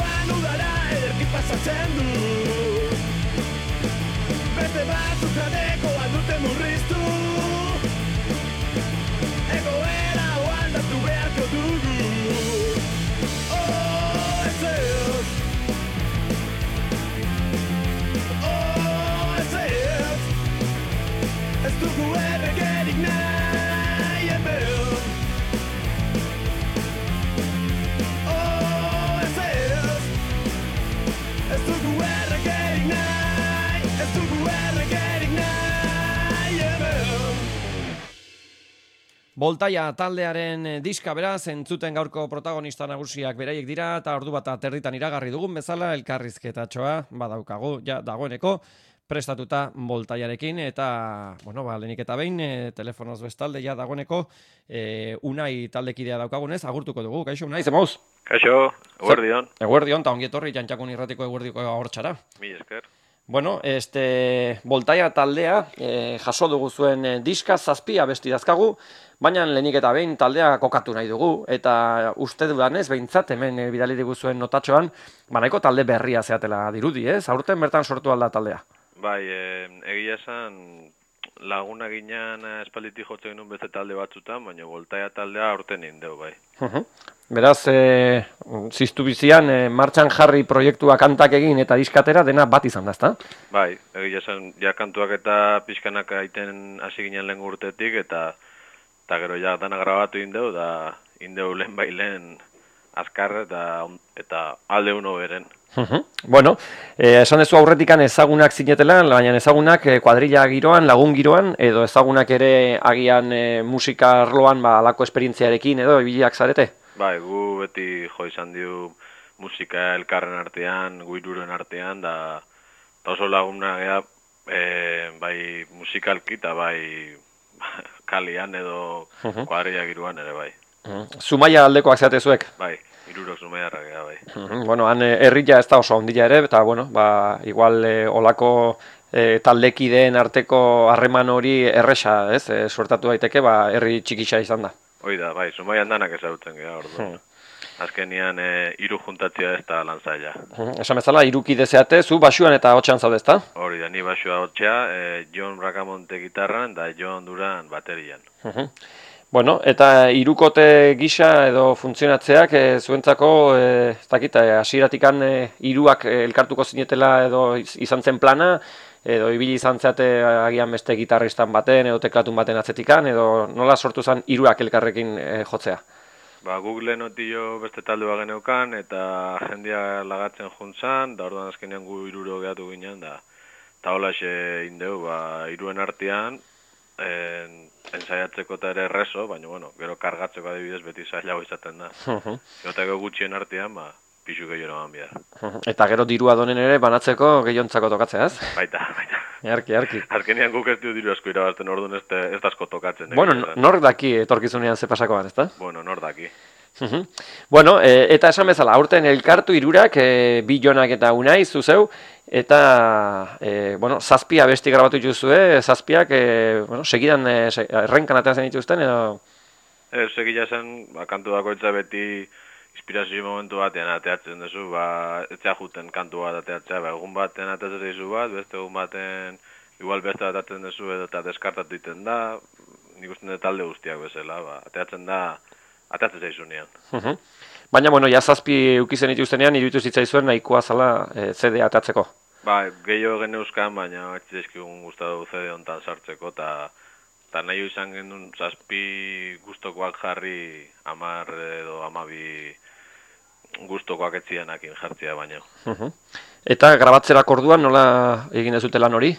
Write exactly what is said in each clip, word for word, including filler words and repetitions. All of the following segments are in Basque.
Neguan udara ederki pasatzen du. Beste batzuk jatekoa dute murriztu. Egoera hau aldatu beharko dugu. Oh, ez ez. Oh, ez ez. Ez dugu erregerik nahi hemen. Oh, ez ez. Ez dugu erregerik nahi. Ez dugu erregerik nahi hemen. Boltaia taldearen eh, diska beraz, entzuten gaurko protagonista nagusiak beraiek dira, eta ordu bat aterritan iragarri dugun bezala, elkarrizketatxoa badaukagu, ja, dagoeneko, prestatuta Boltaiarekin, eta, bueno, ba, lehenik eta behin, e, telefonoz bestalde, ja, dagoeneko, e, Unai taldekidea daukagunez, agurtuko dugu, kaixo, Unai, zemauz? Kaixo, eguerdion. Eguerdion, eta ongi etorri Jantxakun irratiko eguerdiko ahortxara. Mi esker. Bueno, este Boltaia taldea eh, jaso dugu zuen eh, diska zazpi abesti dazkagu, baina lehenik eta behin taldea kokatu nahi dugu, eta uste dudanez, behintzat hemen eh, bidali diguzuen notatxoan, banaiko talde berria zeatela dirudi, ez? Aurten bertan sortu alda taldea. Bai, e, egia esan laguna ginean espaliti jotzen genuen beste talde batzutan, baina Boltaia taldea aurten indeu, bai. Uh-huh. Beraz, e, ziztu bizian, e, martxan jarri proiektua kantak egin eta diskatera dena bat izan da, ezta? Bai, egia esan, ja kantuak eta pixkanak aiten hasi ginen lehen urtetik, eta eta gero ja dana grabatu indeu, da indeu lehen bai lehen azkar eta, eta alde uno beren. Uh-huh. Bueno, eh, esan dezu aurretikan ezagunak zinetela, baina ezagunak eh, kuadrilla giroan, lagun giroan, edo ezagunak ere agian eh, musika arloan ba, alako esperientziarekin edo ibiliak zarete? Bai, gu beti jo izan diu musika elkarren artean, gu hiruren artean, da, da oso laguna gea, e, bai musikalki eta bai kalian edo uh-huh. kuadrilla giroan ere bai. Uh-huh. Zumaia aldekoak zatezuek? Bai, hirurok zumaiarra gea bai. Uh-huh. Bueno, han herria ez da oso ondila ere, eta bueno, ba, igual eh, olako eh, taldekideen arteko harreman hori erresa, ez? Eh, suertatu daiteke, ba, herri txikisa izan da. Hoi da, bai, zumaian danak ezagutzen gea, ordu. Hmm. Azkenian e, hiru juntatzia ez da lan zaila. Uh-huh. Esan bezala, hirukide zeate, zu basuan eta hotxean zaude, ezta? Hori da, ni basua hotxea, e, Jon Bracamonte gitarran eta Jon Duran baterian. Uh-huh. Bueno, eta hirukote gisa edo funtzionatzeak e, zuentzako, e, ez dakit, hasieratikan e, hiruak e, elkartuko zinetela edo izan zen plana, edo ibili izan zeate agian beste gitarristan baten edo teklatun baten atzetikan, edo nola sortu zen hiruak elkarrekin e, jotzea? Ba, Google notio beste taldua geneukan, eta jendia lagatzen juntzan, da orduan azkenean gu hiruro gehatu ginen, da eta holaxe indeu, ba, hiruen artean, en, ensaiatzeko eta ere errezo, baina, bueno, gero kargatzeko adibidez beti zailago izaten da. Uh-huh. Eta gero gutxien artean, ba, pixu gehiago eman behar. Uh-huh. Eta gero dirua donen ere banatzeko gehiontzako tokatzea, ez? Baita, baita. Earki, earki. Azkenean guk ez du diru asko irabazten, orduan ez, ez asko tokatzen. Bueno, nork daki etorkizunean ze pasakoan, ezta? Bueno, nor daki. Uh-huh. Bueno, e, eta esan bezala, aurten elkartu hirurak, e, bi Jonak eta Unai, zuzeu, eta, e, bueno, zazpia abesti grabatu dituzue, zazpiak, e, bueno, segidan e, se, errenkan ateratzen dituzten, edo? Ez, segia zen, ba, kantu dakoitza beti inspirazio momentu batean ateatzen duzu, ba, etzea juten kantu bat ateatzea, ba, egun batean ateatzen duzu bat, beste egun baten, igual beste bat ateatzen duzu, edo eta deskartatu iten da, nik uste dut talde guztiak bezala, ba, ateatzen da, ateatzen zaizunean. Uh-huh. Baina, bueno, ja zazpi ukizen dituztenean, iruditu zitzaizuen nahikoa zala e, C D atatzeko. Ba, gehiago geneuzkan, baina atxizkigun gustatu C D honetan sartzeko, eta eta nahi izan genuen zazpi gustokoak jarri, amar edo amabi gustokoak etzianakin jartzea baina. Uh-huh. Eta grabatzerak orduan nola egin ez dute lan hori?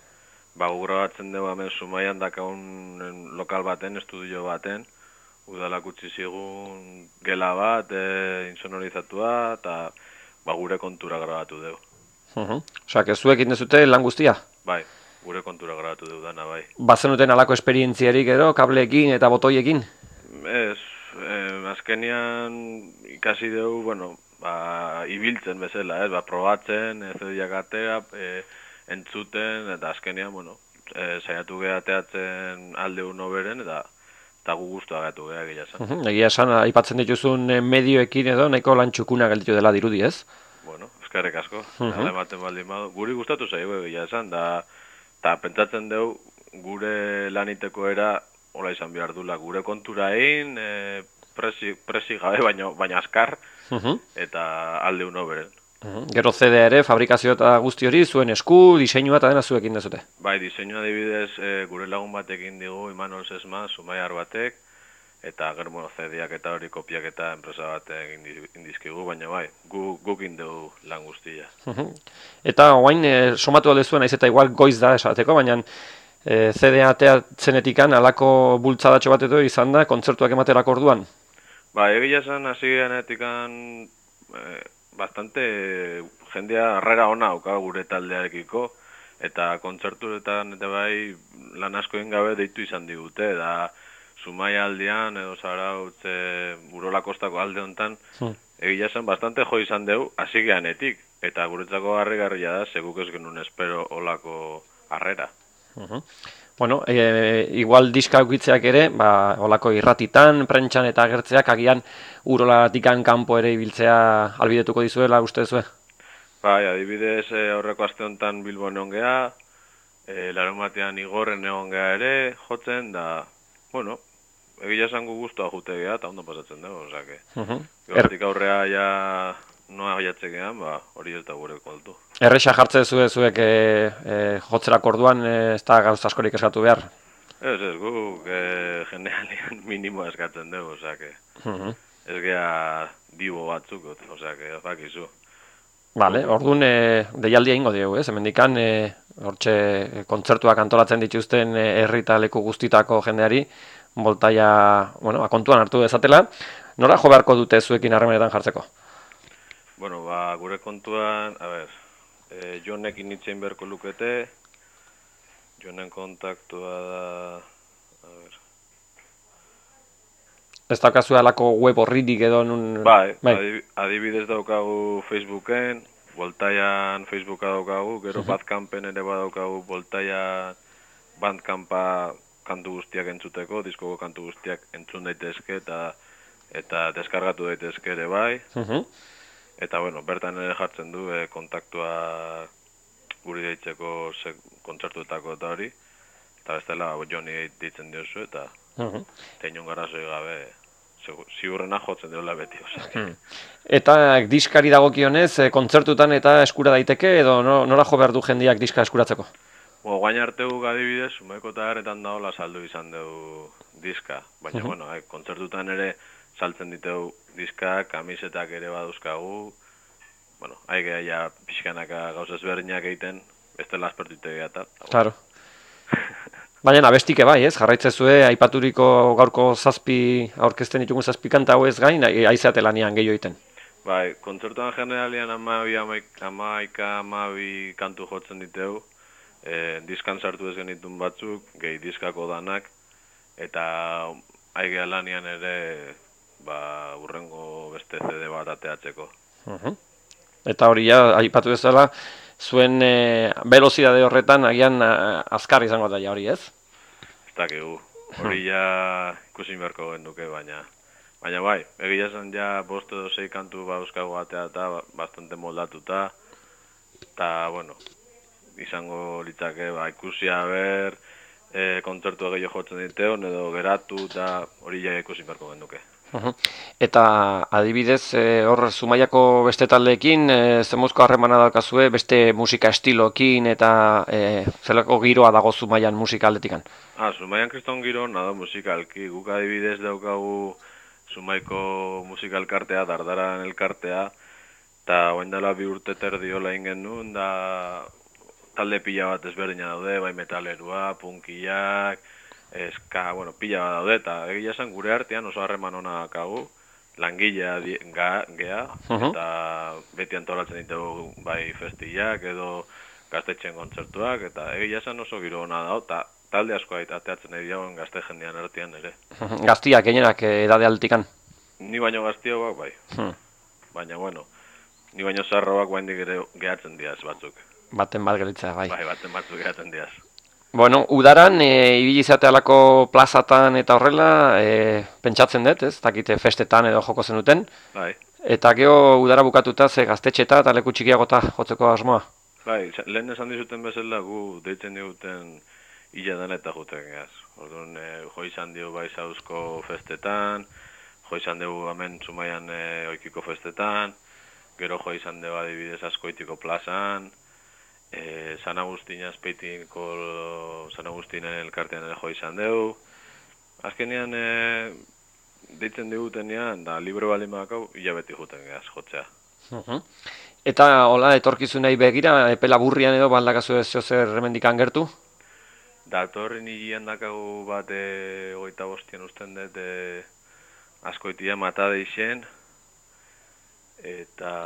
Ba, gu grabatzen dugu hemen Zumaian dakaun lokal baten, estudio baten, udalak utzi zigun gela bat, e, insonorizatua, eta ba, gure kontura grabatu dugu. Uh-huh. Osa, kezuek egin dezute lan guztia? Bai, gure kontura grabatu dugu dana, bai. Bazenuten alako esperientziarik edo, kableekin eta botoiekin? Ez, eh, azkenian ikasi dugu, bueno, ba, ibiltzen bezala, ez, ba, probatzen, ez ediak atea, e, entzuten, eta azkenian, bueno, e, saiatu gehateatzen alde uno beren, eta eta gu guztua gatu geha egia esan. Mhm, egia esan, aipatzen dituzun eh, medioekin edo nahiko lan txukuna gelditu dela dirudi, ez? Bueno, eskerrik asko, Mhm. hala ematen baldin badu. Guri gustatu zaigu egia esan, da, eta pentsatzen dugu gure laniteko era, hola izan behar dula, gure kontura egin, e, presi, presi gabe, baino, baina askar, Mhm. eta alde uno beren. Mhm. Gero C D ere, fabrikazio eta guzti hori, zuen esku, diseinua eta dena zuekin dezute. Bai, diseinua adibidez, e, gure lagun batekin digu, Imanol Sesma, Zumaiar batek, eta gero bueno, C D-ak eta hori kopiak eta enpresa batek indi- indizkigu, baina bai, gu, gukin dugu lan guztia. Mhm. Eta oain, e, somatu alde zuen, naiz eta igual goiz da esateko, baina e, C D ateatzenetikan alako bultzadatxo bat edo izan da, kontzertuak ematerako orduan. Ba, egia esan hasi genetikan eh, bastante jendea harrera ona auka gure taldearekiko, eta kontzertuetan eta bai lan asko egin gabe deitu izan digute, da Zumaia aldean edo Zarautz e, Urola Kostako alde hontan, Hmm. egia esan bastante jo izan dugu hasi geanetik, eta guretzako harrigarria da, seguk ez genuen espero olako harrera. Mhm. Bueno, e, igual diska ukitzeak ere, ba, olako irratitan, prentxan eta agertzeak agian urolatikan kanpo ere ibiltzea albidetuko dizuela uste zue? Bai, adibidez e, aurreko aste honetan Bilbon egon geha, e, larunbatean Igorren egon geha ere, jotzen, da, bueno, egia esan gu guztua jute geha, eta ondo pasatzen dugu, osake. Mhm. Gertik aurrea ja noa jatzekean, ba, hori ez da gure kontu. Erresa jartze zue zuek e, e, jotzerako orduan e, ez da gauz askorik eskatu behar. Ez, ez, guk e, generalian minimoa eskatzen dugu, osake. Mhm. Ez geha dibo batzuk, osake, bakizu. Vale, orduan e, deialdia ingo diegu, ez? Hemendikan e, hortxe kontzertuak antolatzen dituzten e, herri eta leku guztitako jendeari boltaia, bueno, kontuan hartu dezatela. Nora jo beharko dute zuekin harremanetan jartzeko? Bueno, ba, gure kontuan, a ber, e, Jonekin itzein beharko lukete, Jonen kontaktua da, a ber, Ez daukazu alako web horririk edo nun... bai, bai. Adibidez daukagu Facebooken, Voltaian Facebooka daukagu, gero Bandcampen ere badaukagu Voltaia Bandcampa kantu guztiak entzuteko, diskoko kantu guztiak entzun daitezke eta eta deskargatu daitezke ere bai. Mhm. Eta bueno, bertan ere jartzen du e, kontaktua guri deitzeko ze, kontzertuetako eta hori. Eta bestela Joni deitzen diozu eta Mhm. teinon garazoi gabe segu- ziurrena jotzen diola beti, osea. Hmm. Eta diskari dagokionez, e, kontzertutan eta eskura daiteke edo no, nora jo behar du jendeak diska eskuratzeko? Bueno, guain arte guk adibidez, Sumaiko eta Harretan daola saldu izan dugu diska. Baina, Mhm. bueno, eh, kontzertutan ere saltzen diteu diska, kamisetak ere baduzkagu. Bueno, haik ja pixkanaka gauz ezberdinak egiten, beste laspertute gehiata. Claro. Baina abestike bai, ez? Jarraitzezue aipaturiko gaurko zazpi aurkezten ditugun zazpi kanta hauez gain, ai- aizeate lanean gehiago egiten. Bai, kontzertuan generalian amabi, amaik, amaika, amabi kantu jotzen diteu. E, diskan sartu ez genitun batzuk, gehi diskako danak, eta aigea lanian ere ba, urrengo beste C D bat ateatzeko. Mhm. Eta hori ja, aipatu bezala, zuen e, velozidade horretan agian a, azkar izango da ja hori, ez? Ez dakigu, hori ja ikusi beharko genduke, baina baina bai, egia esan ja bost edo sei kantu bauzkago atea eta bastante moldatuta, eta bueno, izango litzake, ba, ikusia ber, e, kontzertu gehiago jotzen diteon, edo geratu, eta hori ja ikusi beharko genduke. Mhm. Eta adibidez, e, hor Zumaiako beste taldeekin, e, zemuzko harremana daukazue, beste musika estilokin eta e, zelako giroa dago Zumaian musika aldetikan? Ah, Zumaian kriston giro nada musikalki, guk adibidez daukagu Zumaiko musika elkartea, Dardaran elkartea, eta oain dela bi urte terdiola ingen nuen, da talde pila bat ezberdina daude, bai metalerua, punkiak, eska, bueno, pila bat daude, eta egia esan gure artean oso harreman ona dakagu, langilea di, ga, gea, Mhm. eta beti antolatzen ditugu bai festillak edo gaztetxen kontzertuak, eta egia esan oso giro ona dago, eta talde asko ateatzen nahi diagoen gazte jendean artean ere. Mhm. Gaztiak, gehienak e, edade aldetikan. Ni baino gaztioak bai, Hmm. baina bueno, ni baino zarroak guaindik ere gehatzen diaz batzuk. Baten bat gelitzea, bai. Bai, baten batzuk gehatzen diaz. Bueno, udaran, e, ibili izatealako plazatan eta horrela, e, pentsatzen dut, ez? Dakite festetan edo joko zenuten. Bai. Eta geho udara bukatuta ze gaztetxeta eta leku txikiagota jotzeko asmoa. Bai, lehen esan dizuten bezala gu deitzen diguten illa den eta juten geaz. Orduan, e, jo izan dio bai zauzko festetan, jo izan dugu hemen Zumaian e, oikiko festetan, gero jo izan dugu adibidez Azkoitiko plazan, e, San Agustin azpeitiko San Agustinen elkartean ere jo izan dugu. Azkenean, e, deitzen digutenean, da libro baldin bakau, hilabeti juten geaz jotzea. Uh-huh. Eta hola, etorkizunei begira, epe laburrian edo baldakazu ez zer hemendikan gertu? Datorren higian dakagu bat e, ogeita bostian usten dut e, Azkoitia mata deixen, eta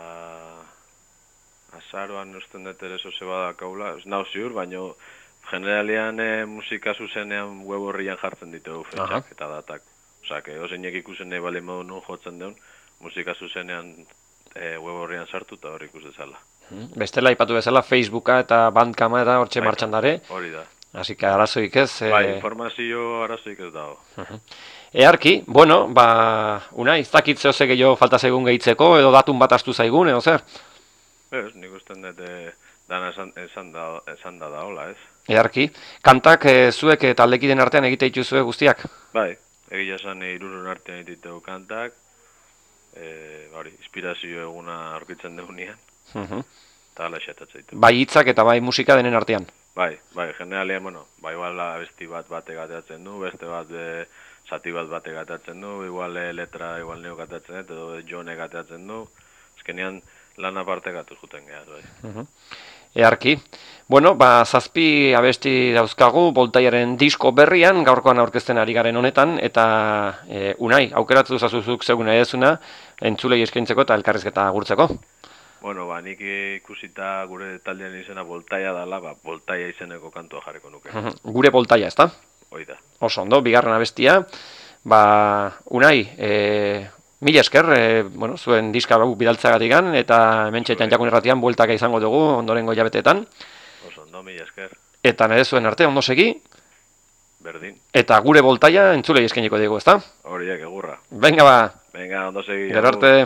azaroan usten dut ere zoze badakaula, ez nau ziur, baina generalian e, musika zuzenean web horrian jartzen ditugu fetxak eta datak. Osa, que oseinek ikusen nahi bali modu nun jotzen deun, musika zuzenean e, web horrian sartu eta hor ikus dezala. Bestela ipatu bezala Facebooka eta Bandcama eta hortxe Bai, martxan dare. Hori da. Así que arazoik ez. E... Bai, informazio arazoik ez dago. Uh-huh. Earki, bueno, ba, una, iztakit zehose gehiago falta zaigun gehitzeko, edo datun bat astu zaigun, edo zer? Ez, nik usten dut e, dana esan, esan, da, esan da da hola, ez? Earki, kantak e, zuek e, taldekiden artean egite dituzue guztiak? Bai, egia esan e, irurun artean egiteu kantak, e, hori, inspirazio eguna aurkitzen deunean, uh-huh. eta ala esatatzen ditu. Bai hitzak eta bai musika denen artean? Bai, bai, generalian, bueno, bai, igual abesti bat bate gatatzen du, beste bat e, zati bat bate gatatzen du, igual e, letra igual neo gatatzen dut, edo jone gatatzen du, ezkenean lan aparte gatu juten gehaz, bai. Uh-huh. Earki. Bueno, ba, zazpi abesti dauzkagu, Boltaiaren disko berrian, gaurkoan aurkezten ari garen honetan, eta e, unai, aukeratu zazuzuk zeguna edezuna, entzulei eskaintzeko eta elkarrizketa gurtzeko. Bueno, ba, nik ikusita gure taldean izena Boltaia dala, ba, Boltaia izeneko kantua jarriko nuke. Uh-huh. Gure Boltaia, ezta? Hoi da. Oso ondo, bigarren abestia. Ba, unai, e, mila esker, e, bueno, zuen diska bidaltzagatikan, eta hementxe Txantxakun Irratian bueltaka izango dugu ondorengo jabetetan. Oso ondo, mila esker. Eta nire zuen arte, ondo segi. Berdin. Eta gure Boltaia entzulei eskainiko digu, ezta? Horiek, egurra. Venga ba. Venga, ondo segi. Gero arte.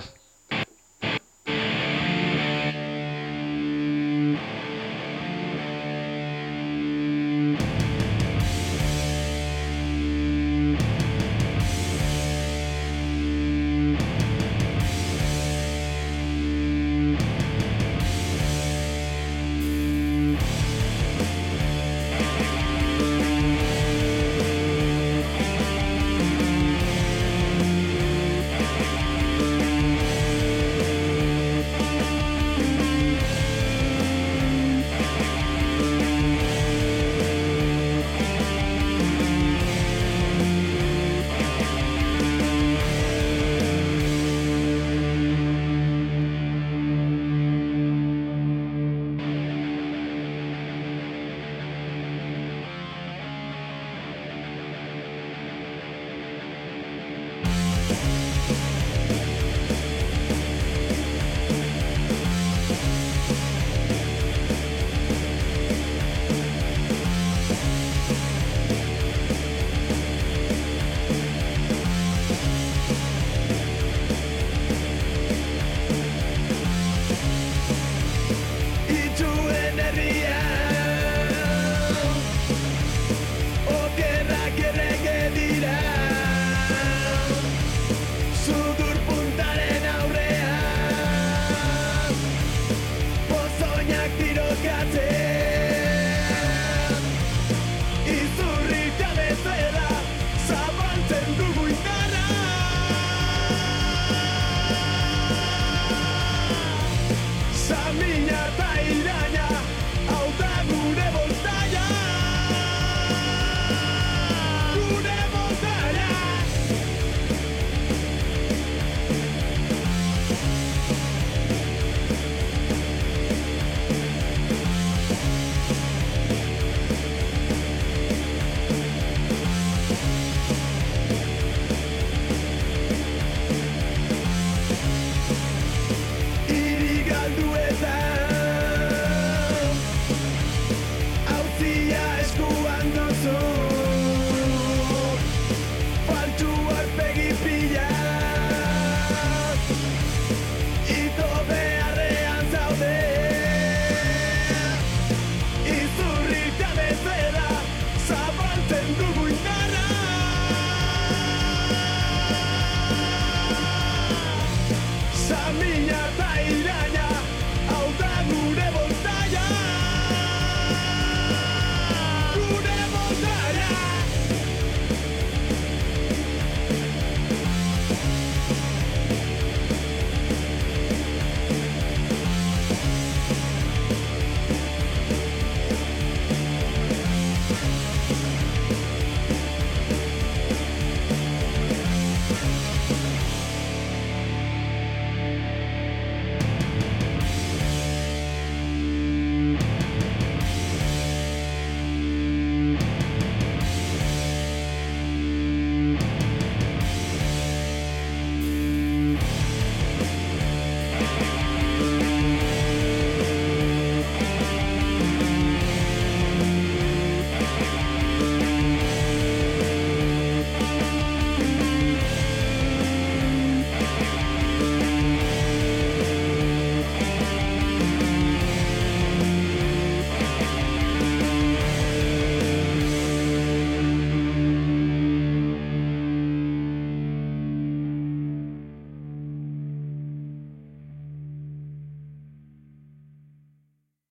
Samina eta irain